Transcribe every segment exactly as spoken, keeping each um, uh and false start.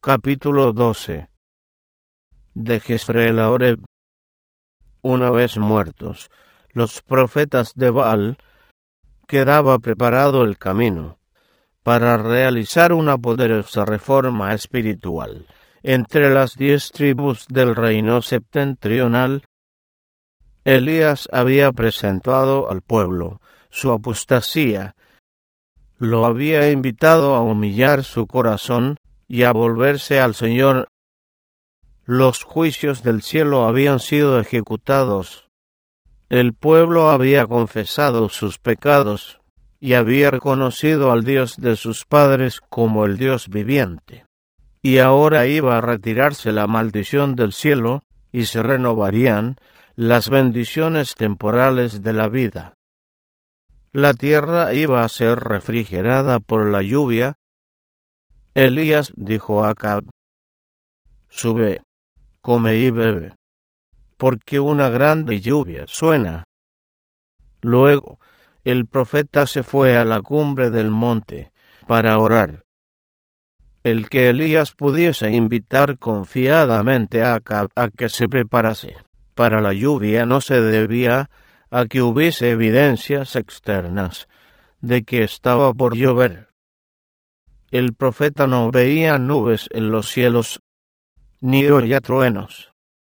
Capítulo doce. De Jezreel a Oreb. Una vez muertos los profetas de Baal, quedaba preparado el camino para realizar una poderosa reforma espiritual entre las diez tribus del reino septentrional. Elías había presentado al pueblo su apostasía, lo había invitado a humillar su corazón y a volverse al Señor. Los juicios del cielo habían sido ejecutados. El pueblo había confesado sus pecados y había reconocido al Dios de sus padres como el Dios viviente. Y ahora iba a retirarse la maldición del cielo y se renovarían las bendiciones temporales de la vida. La tierra iba a ser refrigerada por la lluvia. Elías dijo a Acab: «Sube, come y bebe, porque una grande lluvia suena». Luego el profeta se fue a la cumbre del monte para orar. El que Elías pudiese invitar confiadamente a Acab a que se preparase para la lluvia no se debía a que hubiese evidencias externas de que estaba por llover. El profeta no veía nubes en los cielos, ni oía truenos.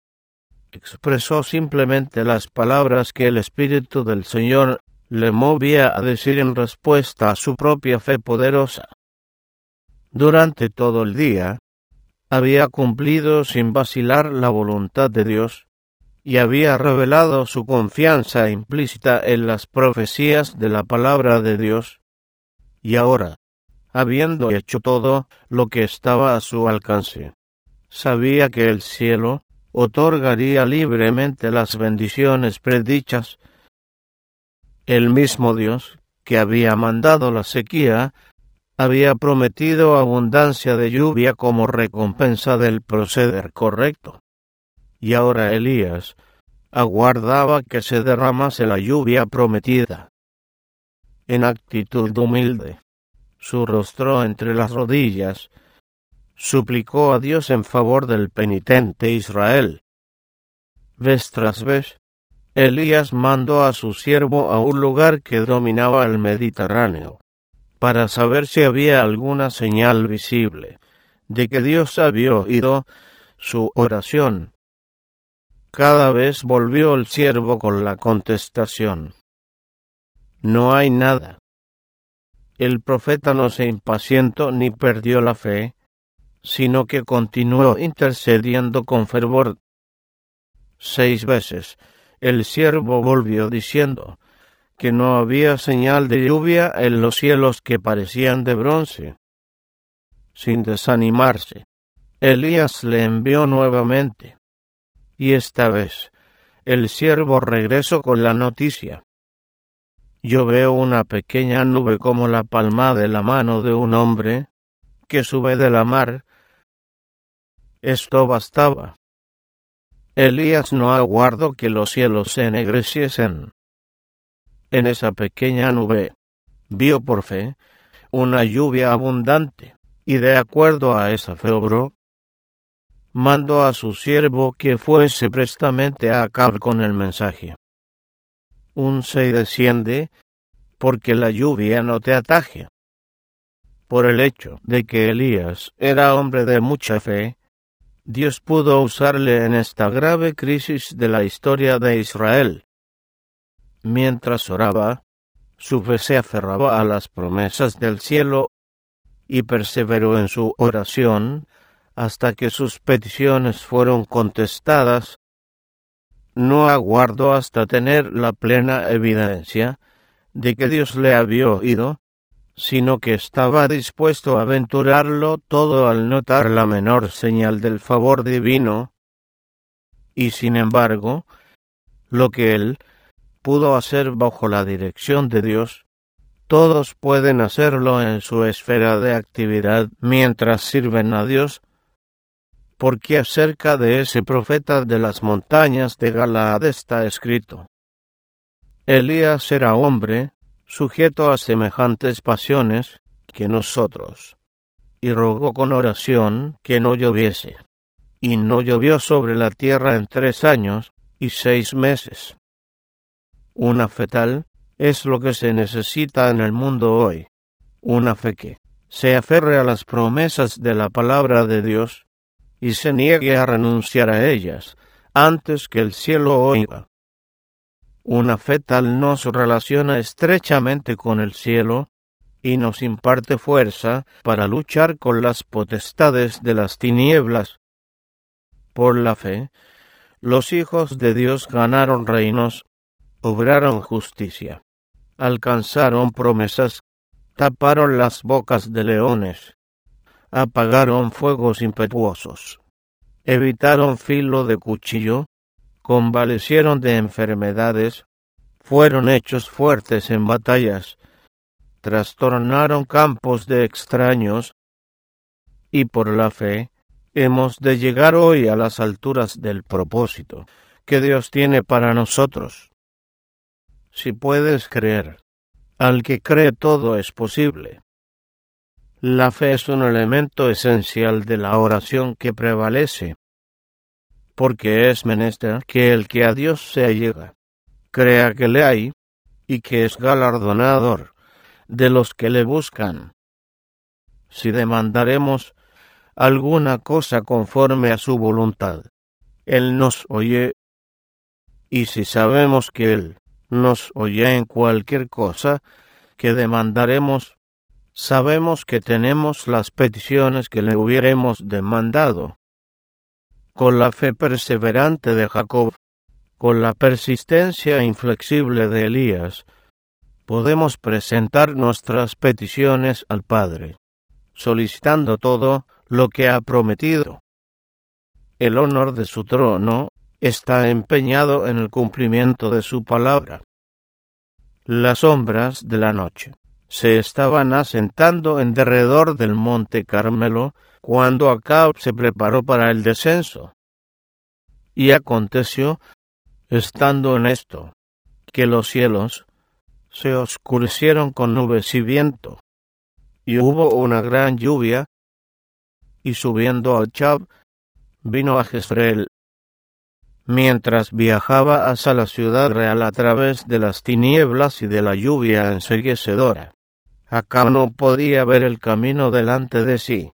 Expresó simplemente las palabras que el Espíritu del Señor le movía a decir en respuesta a su propia fe poderosa. Durante todo el día, había cumplido sin vacilar la voluntad de Dios, y había revelado su confianza implícita en las profecías de la palabra de Dios. Y ahora, habiendo hecho todo lo que estaba a su alcance, sabía que el cielo otorgaría libremente las bendiciones predichas. El mismo Dios que había mandado la sequía había prometido abundancia de lluvia como recompensa del proceder correcto. Y ahora Elías aguardaba que se derramase la lluvia prometida. En actitud humilde, su rostro entre las rodillas, suplicó a Dios en favor del penitente Israel. Vez tras vez, Elías mandó a su siervo a un lugar que dominaba el Mediterráneo, para saber si había alguna señal visible de que Dios había oído su oración. Cada vez volvió el siervo con la contestación: «No hay nada». El profeta no se impacientó ni perdió la fe, sino que continuó intercediendo con fervor. Seis veces el siervo volvió diciendo que no había señal de lluvia en los cielos que parecían de bronce. Sin desanimarse, Elías le envió nuevamente, y esta vez el siervo regresó con la noticia: «Yo veo una pequeña nube como la palma de la mano de un hombre que sube de la mar». Esto bastaba. Elías no aguardó que los cielos se ennegreciesen. En esa pequeña nube vio por fe una lluvia abundante, y de acuerdo a esa fe obró. Mandó a su siervo que fuese prestamente a Acab con el mensaje: «Unce y desciende, porque la lluvia no te ataje». Por el hecho de que Elías era hombre de mucha fe, Dios pudo usarle en esta grave crisis de la historia de Israel. Mientras oraba, su fe se aferraba a las promesas del cielo y perseveró en su oración hasta que sus peticiones fueron contestadas. No aguardó hasta tener la plena evidencia de que Dios le había oído, sino que estaba dispuesto a aventurarlo todo al notar la menor señal del favor divino. Y sin embargo, lo que él pudo hacer bajo la dirección de Dios, todos pueden hacerlo en su esfera de actividad mientras sirven a Dios, porque acerca de ese profeta de las montañas de Galaad está escrito: «Elías era hombre sujeto a semejantes pasiones que nosotros, y rogó con oración que no lloviese. Y no llovió sobre la tierra en tres años y seis meses. Una fe tal es lo que se necesita en el mundo hoy. Una fe que se aferre a las promesas de la palabra de Dios y se niegue a renunciar a ellas antes que el cielo oiga. Una fe tal nos relaciona estrechamente con el cielo y nos imparte fuerza para luchar con las potestades de las tinieblas. Por la fe, los hijos de Dios ganaron reinos, obraron justicia, alcanzaron promesas, taparon las bocas de leones, apagaron fuegos impetuosos, evitaron filo de cuchillo, convalecieron de enfermedades, fueron hechos fuertes en batallas, trastornaron campos de extraños, y por la fe hemos de llegar hoy a las alturas del propósito que Dios tiene para nosotros. Si puedes creer, al que cree todo es posible. La fe es un elemento esencial de la oración que prevalece, porque es menester que el que a Dios se allega crea que le hay y que es galardonador de los que le buscan. Si demandaremos alguna cosa conforme a su voluntad, Él nos oye, y si sabemos que Él nos oye en cualquier cosa que demandaremos, sabemos que tenemos las peticiones que le hubiéremos demandado. Con la fe perseverante de Jacob, con la persistencia inflexible de Elías, podemos presentar nuestras peticiones al Padre, solicitando todo lo que ha prometido. El honor de su trono está empeñado en el cumplimiento de su palabra. Las sombras de la noche se estaban asentando en derredor del monte Carmelo cuando Acab se preparó para el descenso. Y aconteció, estando en esto, que los cielos se oscurecieron con nubes y viento, y hubo una gran lluvia, y subiendo a Achab, vino a Jezreel. Mientras viajaba hacia la ciudad real a través de las tinieblas y de la lluvia enseguecedora, Acab no podía ver el camino delante de sí.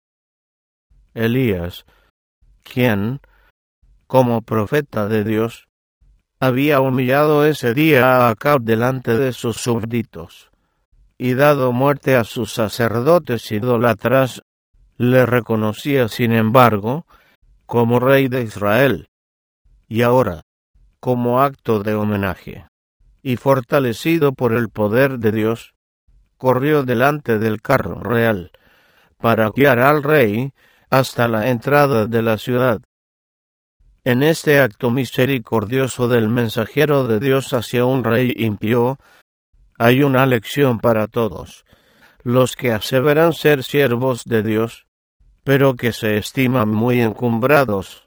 Elías, quien, como profeta de Dios, había humillado ese día a Acab delante de sus súbditos, y dado muerte a sus sacerdotes idólatras, le reconocía, sin embargo, como rey de Israel, y ahora, como acto de homenaje, y fortalecido por el poder de Dios, corrió delante del carro real, para guiar al rey hasta la entrada de la ciudad. En este acto misericordioso del mensajero de Dios hacia un rey impío, hay una lección para todos, los que aseveran ser siervos de Dios, pero que se estiman muy encumbrados.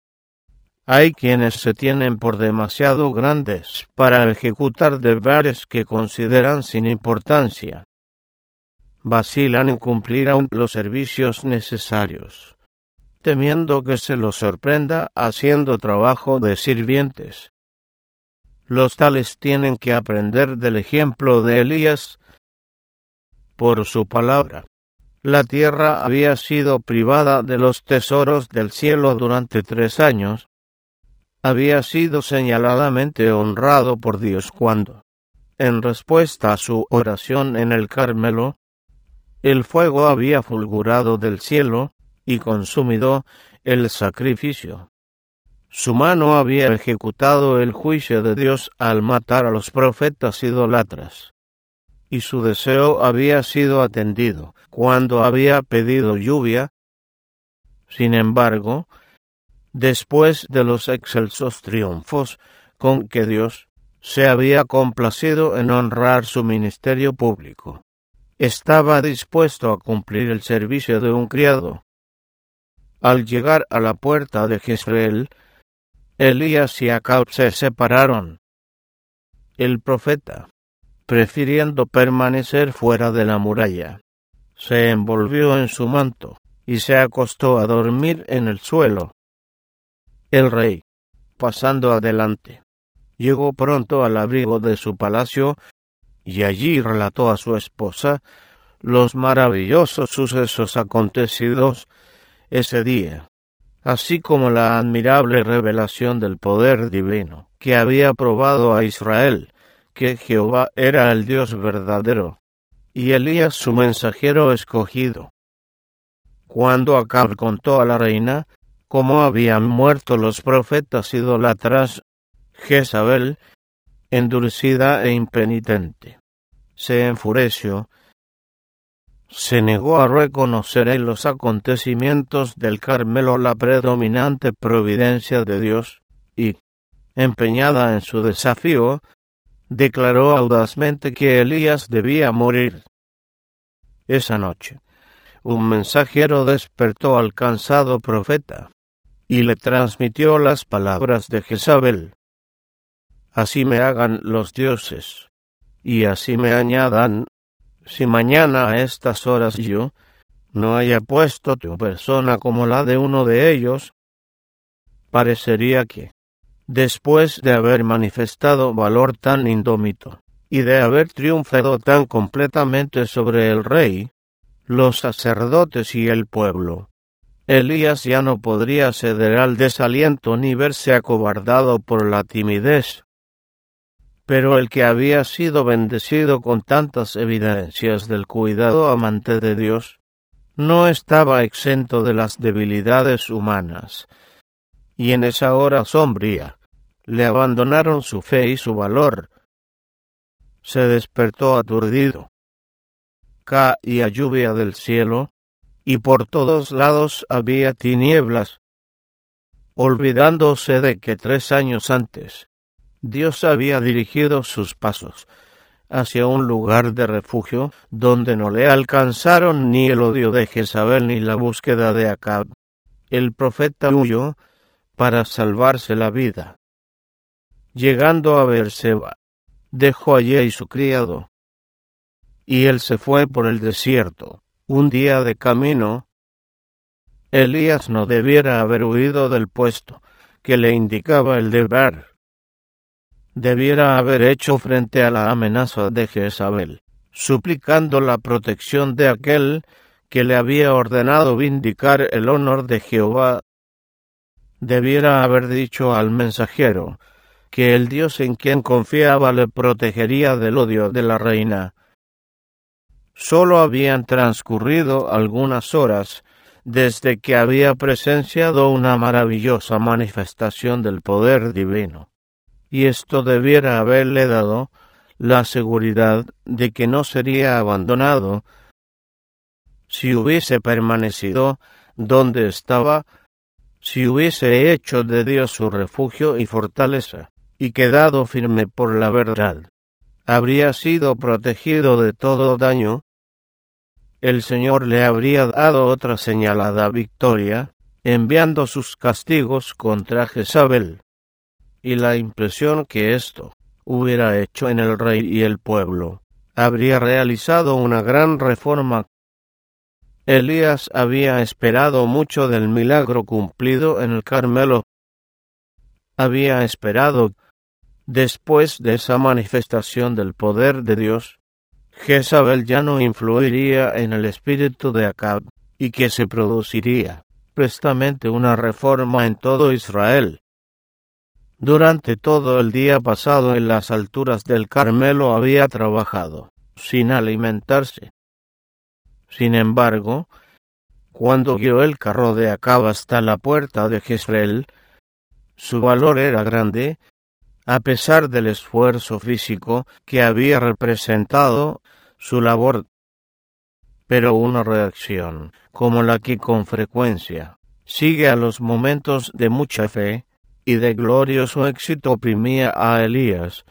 Hay quienes se tienen por demasiado grandes para ejecutar deberes que consideran sin importancia. Vacilan en cumplir aún los servicios necesarios, temiendo que se los sorprenda haciendo trabajo de sirvientes. Los tales tienen que aprender del ejemplo de Elías. Por su palabra, la tierra había sido privada de los tesoros del cielo durante tres años. Había sido señaladamente honrado por Dios cuando, en respuesta a su oración en el Carmelo, el fuego había fulgurado del cielo y consumido el sacrificio. Su mano había ejecutado el juicio de Dios al matar a los profetas idólatras, y su deseo había sido atendido cuando había pedido lluvia. Sin embargo, después de los excelsos triunfos con que Dios se había complacido en honrar su ministerio público, estaba dispuesto a cumplir el servicio de un criado. Al llegar a la puerta de Jezreel, Elías y Acab se separaron. El profeta, prefiriendo permanecer fuera de la muralla, se envolvió en su manto y se acostó a dormir en el suelo. El rey, pasando adelante, llegó pronto al abrigo de su palacio y allí relató a su esposa los maravillosos sucesos acontecidos ese día, así como la admirable revelación del poder divino que había probado a Israel, que Jehová era el Dios verdadero, y Elías su mensajero escogido. Cuando Acab contó a la reina cómo habían muerto los profetas idólatras, Jezabel, endurecida e impenitente, se enfureció, se negó a reconocer en los acontecimientos del Carmelo la predominante providencia de Dios, y, empeñada en su desafío, declaró audazmente que Elías debía morir. Esa noche, un mensajero despertó al cansado profeta, y le transmitió las palabras de Jezabel. Así me hagan los dioses, y así me añadan, si mañana a estas horas yo no haya puesto tu persona como la de uno de ellos, parecería que, después de haber manifestado valor tan indómito, y de haber triunfado tan completamente sobre el rey, los sacerdotes y el pueblo, Elías ya no podría ceder al desaliento ni verse acobardado por la timidez. Pero el que había sido bendecido con tantas evidencias del cuidado amante de Dios, no estaba exento de las debilidades humanas, y en esa hora sombría, le abandonaron su fe y su valor. Se despertó aturdido. Caía lluvia del cielo, y por todos lados había tinieblas, olvidándose de que tres años antes Dios había dirigido sus pasos hacia un lugar de refugio donde no le alcanzaron ni el odio de Jezabel ni la búsqueda de Acab. El profeta huyó para salvarse la vida. Llegando a Beerseba, dejó allí su criado, y él se fue por el desierto. Un día de camino, Elías no debiera haber huido del puesto que le indicaba el deber. Debiera haber hecho frente a la amenaza de Jezabel, suplicando la protección de aquel que le había ordenado vindicar el honor de Jehová. Debiera haber dicho al mensajero que el Dios en quien confiaba le protegería del odio de la reina. Solo habían transcurrido algunas horas desde que había presenciado una maravillosa manifestación del poder divino, y esto debiera haberle dado la seguridad de que no sería abandonado si hubiese permanecido donde estaba, si hubiese hecho de Dios su refugio y fortaleza, y quedado firme por la verdad. Habría sido protegido de todo daño. El Señor le habría dado otra señalada victoria, enviando sus castigos contra Jezabel, y la impresión que esto hubiera hecho en el rey y el pueblo habría realizado una gran reforma. Elías había esperado mucho del milagro cumplido en el Carmelo. Había esperado, después de esa manifestación del poder de Dios, Jezabel ya no influiría en el espíritu de Acab, y que se produciría prestamente una reforma en todo Israel. Durante todo el día pasado en las alturas del Carmelo había trabajado, sin alimentarse. Sin embargo, cuando guió el carro de Acab hasta la puerta de Jezreel, su valor era grande, a pesar del esfuerzo físico que había representado su labor. Pero una reacción, como la que con frecuencia sigue a los momentos de mucha fe y de glorioso éxito, oprimía a Elías.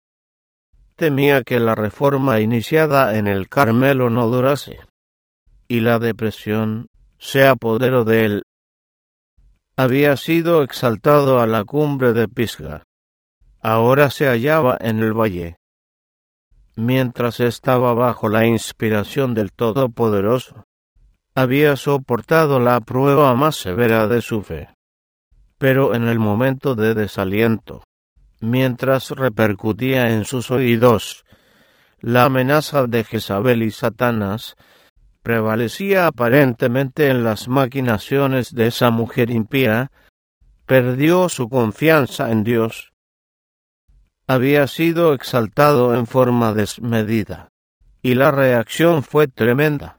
Temía que la reforma iniciada en el Carmelo no durase, y la depresión se apoderó de él. Había sido exaltado a la cumbre de Pisga. Ahora se hallaba en el valle. mientras estaba bajo la inspiración del Todopoderoso, había soportado la prueba más severa de su fe. Pero en el momento de desaliento, mientras repercutía en sus oídos la amenaza de Jezabel y Satanás, prevalecía aparentemente en las maquinaciones de esa mujer impía, perdió su confianza en Dios. Había sido exaltado en forma desmedida, y la reacción fue tremenda.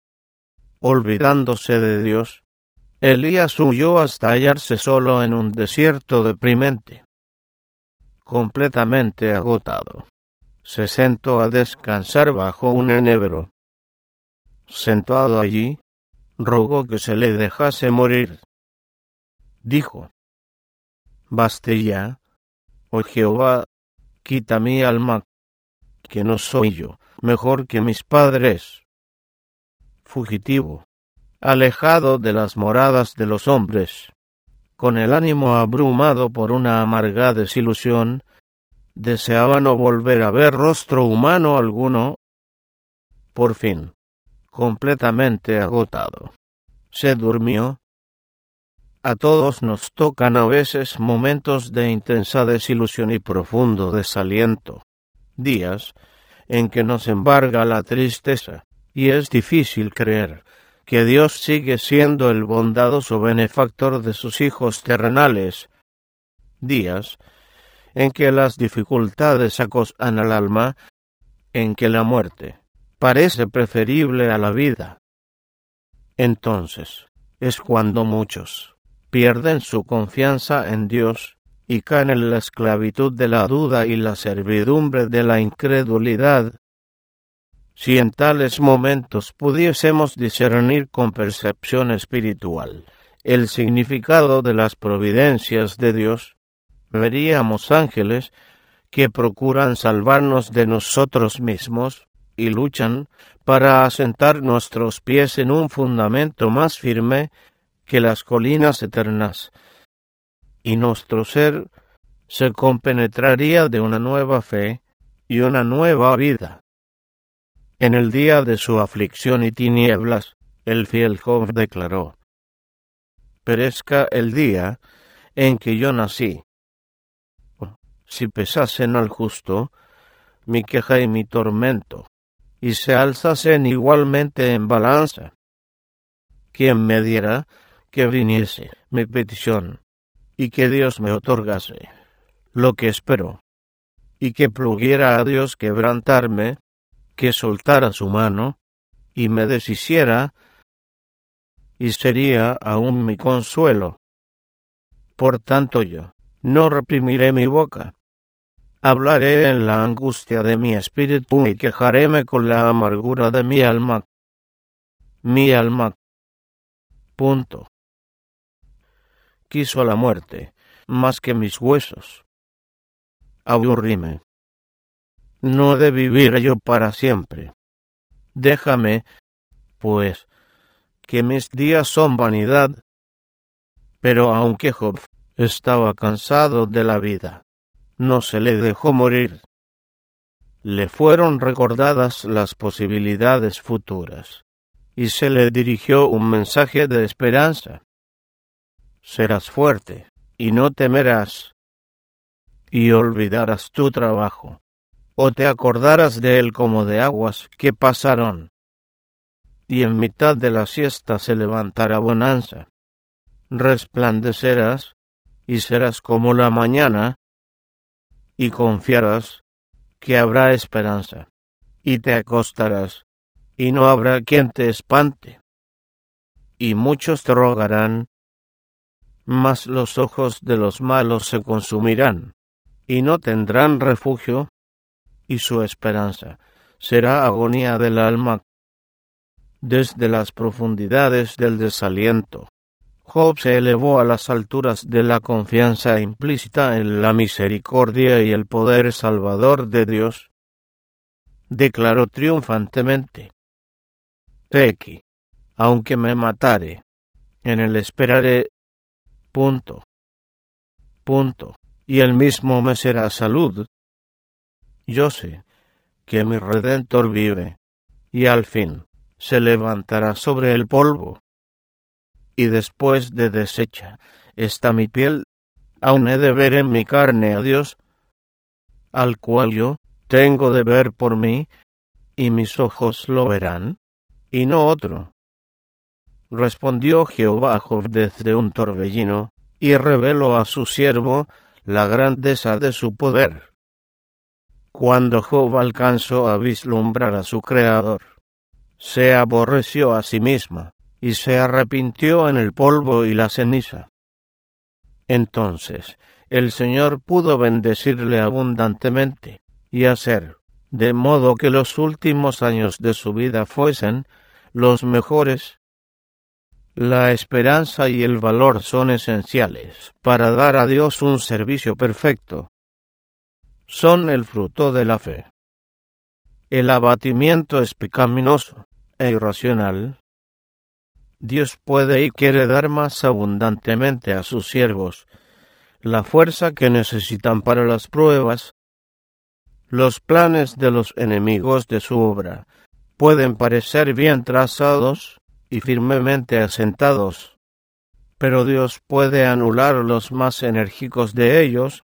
Olvidándose de Dios, Elías huyó hasta hallarse solo en un desierto deprimente. Completamente agotado, se sentó a descansar bajo un enebro. Sentado allí, rogó que se le dejase morir. Dijo: «Baste ya, oh Jehová, quita mi alma, que no soy yo mejor que mis padres». Fugitivo, alejado de las moradas de los hombres, con el ánimo abrumado por una amarga desilusión, deseaba no volver a ver rostro humano alguno. Por fin, completamente agotado, se durmió. A todos nos tocan a veces momentos de intensa desilusión y profundo desaliento, días en que nos embarga la tristeza, y es difícil creer que Dios sigue siendo el bondadoso benefactor de sus hijos terrenales, días en que las dificultades acosan al alma, en que la muerte parece preferible a la vida. Entonces es cuando muchos pierden su confianza en Dios y caen en la esclavitud de la duda y la servidumbre de la incredulidad. Si en tales momentos pudiésemos discernir con percepción espiritual el significado de las providencias de Dios, veríamos ángeles que procuran salvarnos de nosotros mismos y luchan para asentar nuestros pies en un fundamento más firme que las colinas eternas, y nuestro ser se compenetraría de una nueva fe y una nueva vida. En el día de su aflicción y tinieblas, el fiel Job declaró: «Perezca el día en que yo nací. Si pesasen al justo mi queja y mi tormento, y se alzasen igualmente en balanza, ¿quién me diera que viniese mi petición, y que Dios me otorgase lo que espero, y que pluguiera a Dios quebrantarme, que soltara su mano, y me deshiciera, y sería aún mi consuelo? Por tanto yo no reprimiré mi boca. Hablaré en la angustia de mi espíritu y quejaréme con la amargura de mi alma. Mi alma. Punto. Quiso la muerte más que mis huesos. Aburríme. No he de vivir yo para siempre. Déjame, pues, que mis días son vanidad». Pero aunque Job estaba cansado de la vida, no se le dejó morir. Le fueron recordadas las posibilidades futuras, y se le dirigió un mensaje de esperanza. «Serás fuerte, y no temerás, y olvidarás tu trabajo, o te acordarás de él como de aguas que pasaron, y en mitad de la siesta se levantará bonanza. Resplandecerás, y serás como la mañana, y confiarás que habrá esperanza, y te acostarás, y no habrá quien te espante. Y muchos te rogarán, mas los ojos de los malos se consumirán, y no tendrán refugio, y su esperanza será agonía del alma. Desde las profundidades del desaliento, Job se elevó a las alturas de la confianza implícita en la misericordia y el poder salvador de Dios. Declaró triunfantemente: «He aquí, aunque me matare, en él esperaré. Punto. Punto. Y él mismo me será salud. Yo sé que mi Redentor vive, y al fin se levantará sobre el polvo. Y después de deshecha está mi piel, aún he de ver en mi carne a Dios, al cual yo tengo de ver por mí, y mis ojos lo verán, y no otro. Respondió Jehová a Job desde un torbellino, y reveló a su siervo la grandeza de su poder. Cuando Job alcanzó a vislumbrar a su Creador, se aborreció a sí misma, y se arrepintió en el polvo y la ceniza. Entonces el Señor pudo bendecirle abundantemente, y hacer de modo que los últimos años de su vida fuesen los mejores. La esperanza y el valor son esenciales para dar a Dios un servicio perfecto. Son el fruto de la fe. El abatimiento es pecaminoso e irracional. Dios puede y quiere dar más abundantemente a sus siervos la fuerza que necesitan para las pruebas. Los planes de los enemigos de su obra pueden parecer bien trazados y firmemente asentados, pero Dios puede anular los más enérgicos de ellos,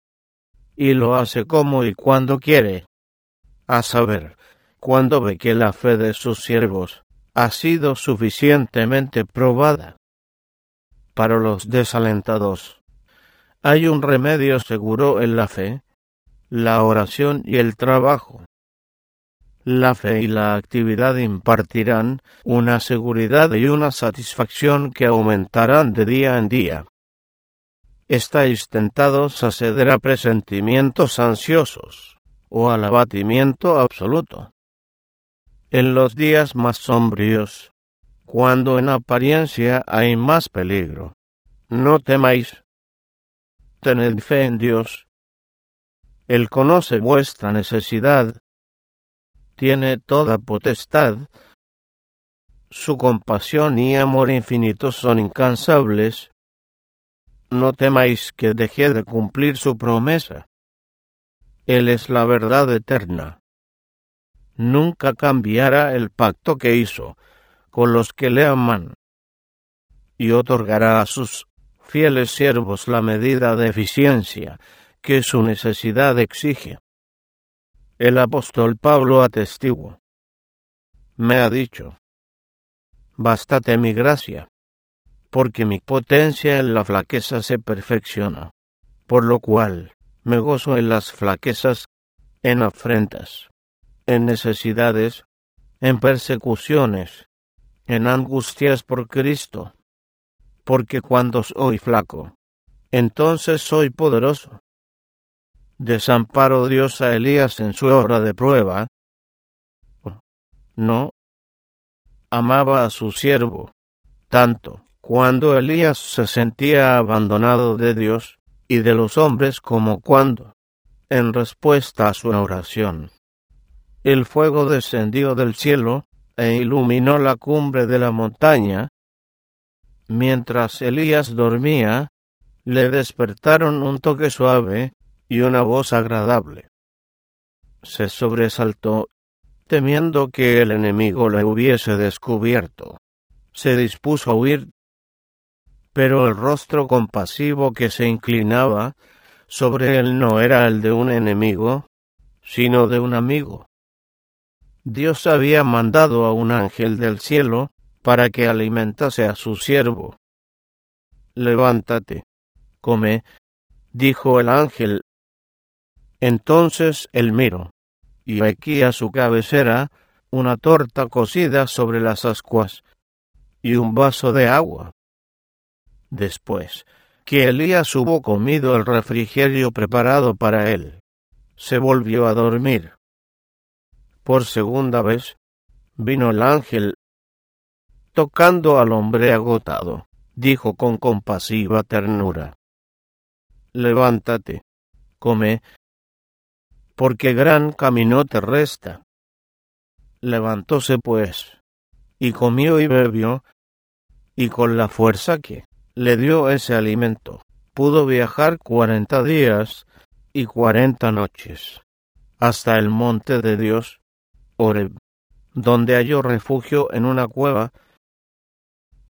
y lo hace como y cuando quiere, a saber, cuando ve que la fe de sus siervos ha sido suficientemente probada. Para los desalentados hay un remedio seguro en la fe, la oración y el trabajo. La fe y la actividad impartirán una seguridad y una satisfacción que aumentarán de día en día. Estáis tentados a ceder a presentimientos ansiosos o al abatimiento absoluto. En los días más sombríos, cuando en apariencia hay más peligro, no temáis. Tened fe en Dios. Él conoce vuestra necesidad. Tiene toda potestad. Su compasión y amor infinitos son incansables. No temáis que deje de cumplir su promesa. Él es la verdad eterna. Nunca cambiará el pacto que hizo con los que le aman, y otorgará a sus fieles siervos la medida de eficiencia que su necesidad exige. El apóstol Pablo atestigua. Me ha dicho: bástate mi gracia, porque mi potencia en la flaqueza se perfecciona, por lo cual me gozo en las flaquezas, en afrentas, en necesidades, en persecuciones, en angustias por Cristo, porque cuando soy flaco, entonces soy poderoso. ¿Desamparó Dios a Elías en su hora de prueba? No. Amaba a su siervo, tanto cuando Elías se sentía abandonado de Dios y de los hombres como cuando, en respuesta a su oración, el fuego descendió del cielo e iluminó la cumbre de la montaña. Mientras Elías dormía, le despertaron un toque suave y una voz agradable. Se sobresaltó, temiendo que el enemigo le hubiese descubierto. Se dispuso a huir, pero el rostro compasivo que se inclinaba sobre él no era el de un enemigo, sino de un amigo. Dios había mandado a un ángel del cielo para que alimentase a su siervo. Levántate, come, dijo el ángel. Entonces él miró, y aquí a su cabecera una torta cocida sobre las ascuas y un vaso de agua. Después que Elías hubo comido el refrigerio preparado para él, se volvió a dormir. Por segunda vez vino el ángel. Tocando al hombre agotado, dijo con compasiva ternura: levántate, come, porque gran camino te resta. Levantóse pues, y comió y bebió, y con la fuerza que le dio ese alimento, pudo viajar cuarenta días y cuarenta noches, hasta el monte de Dios, Horeb, donde halló refugio en una cueva